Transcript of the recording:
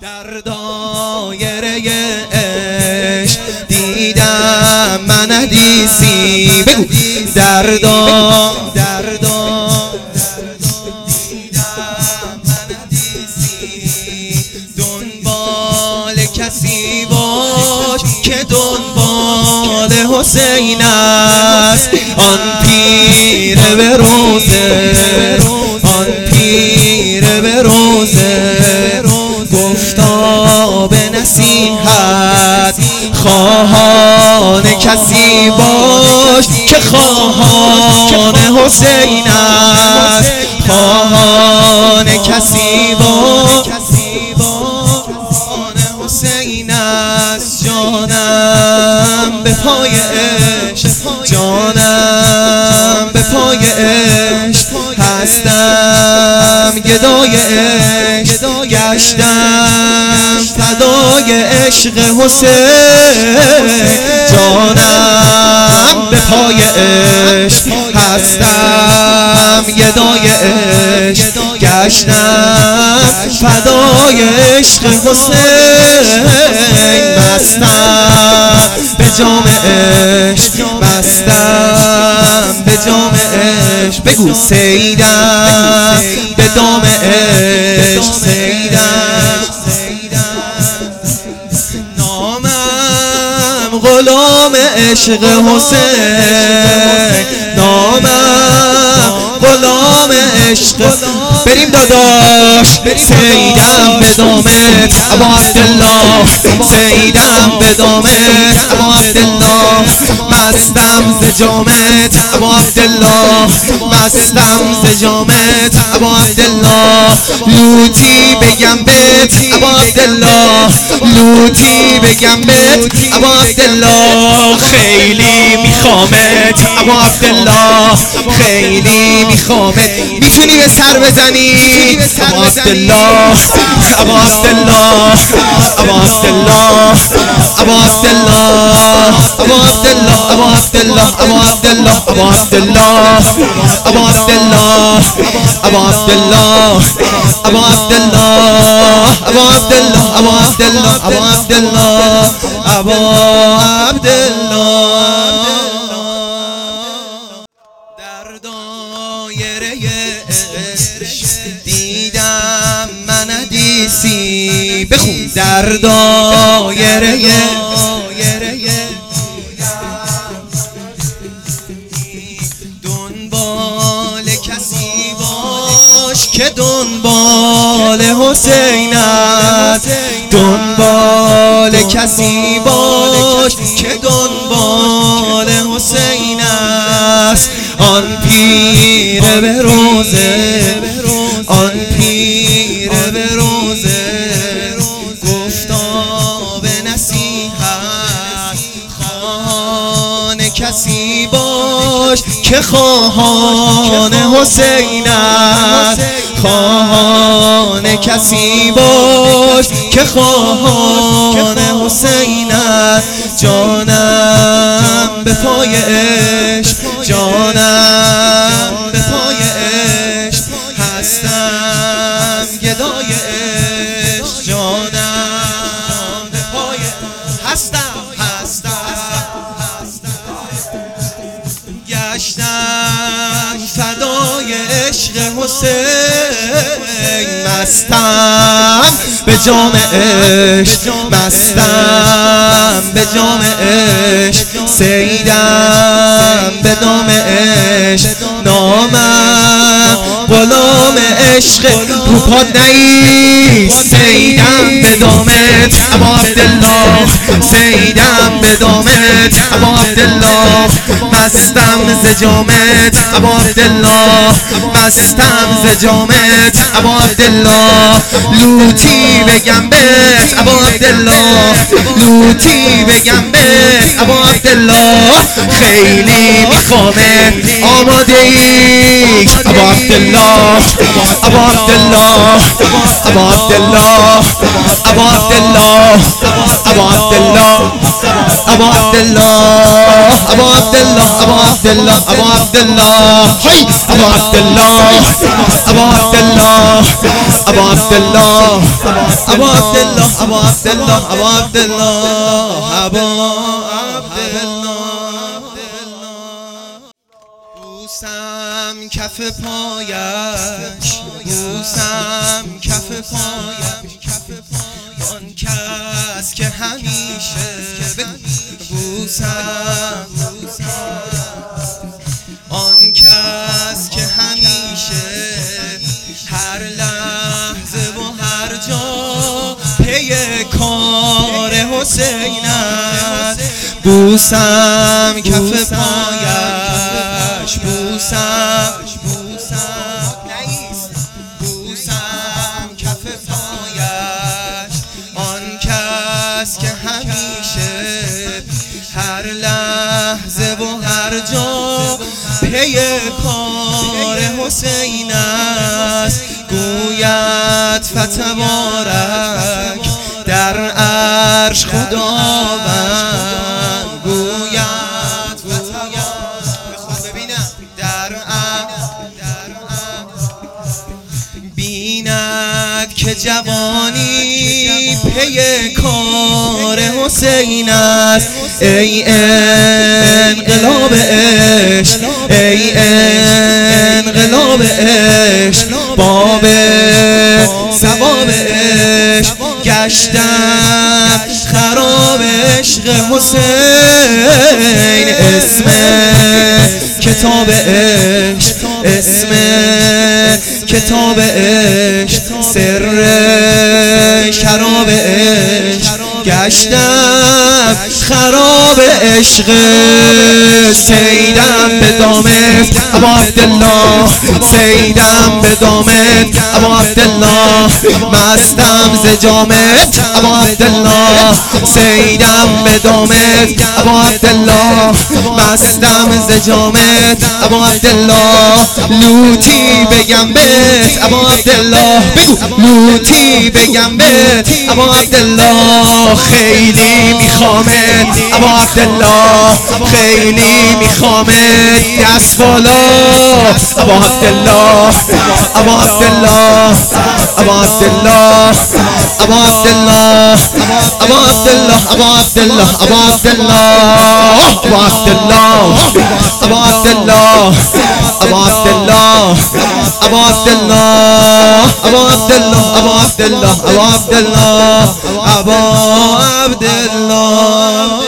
در دایره عشق دیدم من حدیثی بگو در دیدم من حدیثی دنبال کسی باش که دنبال حسین است آن پیر به روزه آن پیر به روزه گفتا به نصیحت خواهان کسی باش که خواهان حسین است خواهان کسی باش خواهان حسین است جانم به پای عشق جانم به پای عشق هستم گدای عشق گشتم فدای عشق حسین جانم به پای عشق هستم گدای عشق گشتم فدای عشق حسین مستم به جام عشق مستم به جام عشق بگو سیدم به دام عشق سیدم نامم غلام عشق حسین نامم غلام عشق بریم داداش سیدم به دامت ابا عبدالله سیدم به دامت ابا عبدالله مستم ز جامت ابا عبدالله مستم ز جامت ابا عبدالله لوتی بگم بت ابا عبدالله لوتی بگم بت ابا عبدالله خیلی میخوامت ابا عبدالله خیلی میخوامت میتونی به سر بزنی ابا عبدالله ابا عبدالله ابا عبدالله ابا عبدالله ابا عبدالله ابا عبدالله ابا عبدالله ابا عبدالله ابا عبدالله ابا عبدالله ابا عبدالله ابا عبدالله ابا عبدالله ابا عبدالله ابا عبدالله در دایره عشق دیدم من حدیثی بخون در دایره دنبال کسی باش که دنبال حسین است دنبال کسی باش که دنبال حسین است آن پیر به روزه آن پیر به روزه گفتا به نصیحت خواهان کسی باش که خواهان حسین است خواهان کسی باش که خواهان حسین است جانم به پای عشق جانم به پای عشق هستم گدای عشق جانم به پای هستم گشتم فدای عشق حسین مستم به جام عشق مستم به جام عشق سیدم به دام عشق نامم غلام عشق رو پاد نیست سیدم به دامت ابا عبدالله سیدم به دامت ابا عبدالله مستم ز جامت ابا عبدالله مستم ز جامت ابا عبدالله لوتی بگم بت ابا عبدالله لوتی بگم بت ابا عبدالله خیلی میخوامت آماده ای ابا عبدالله ابا عبدالله ابا عبدالله ابا عبدالله ابا عبدالله ابا ابو عبدالله ابو عبدالله ابو عبدالله ابو عبدالله هی ابو عبدالله ابو عبدالله ابو عبدالله ابو عبدالله ابو عبدالله ابو عبدالله ابو عبدالله بوسم کف پایش بوسم کف پایش آن کس که همیشه بوسم آن کس که همیشه هر لحظه و هر جا پی کار حسین است بوسم کف پایش بوسم کف پایش آن کس که همیشه هر لحظه و هر جا پی کار حسین است گوید فتبارک در عرش خداوند گوید ببینم در بیند که جوانی پی کار حسین است ای انقلاب عشق ای انقلاب عشق باب ثواب عشق گشتم خراب عشق حسین اسم کتاب عشق اسم کتاب عشق سر شراب عشق گشتم خراب عشق سیدم به دامت ابو عبدالله سیدم به دامت ابو عبدالله مستم ز جامت ابو عبدالله سیدم به دامت ابو عبدالله مستم ز جامت ابو عبدالله لوتی بگم بهت ابو عبدالله بگو لوتی بگم بهت ابو عبدالله خیلی میخوامت ابو عبدالله خیلی میخوامت دست بالا ابو عبدالله ابو عبدالله ابو عبدالله ابو عبدالله ابو عبدالله ابو عبدالله ابو عبدالله ابو عبدالله ابو عبدالله ابو عبدالله ابو عبدالله ابو عبدالله ابو عبدالله ابو عبدالله ابو عبدالله